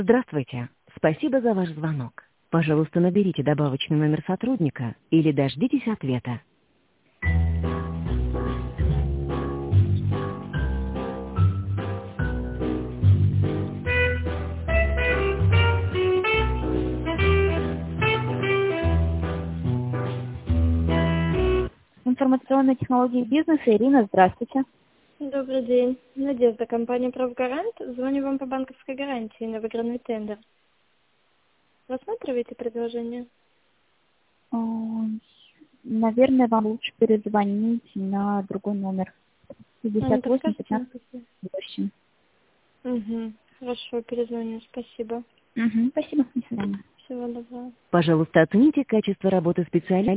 Здравствуйте. Спасибо за ваш звонок. Пожалуйста, наберите добавочный номер сотрудника или дождитесь ответа. Информационные технологии бизнеса. Ирина, здравствуйте. Добрый день. Надежда, компания «Правгарант». Звоню вам по банковской гарантии на выигранный тендер. Рассматриваете предложение? Наверное, вам лучше перезвонить на другой номер. Не 58 подскажете 15 на какой? 8. Угу. Хорошо, перезвоню. Спасибо. Спасибо. До свидания. Всего доброго. Пожалуйста, оцените качество работы специалиста.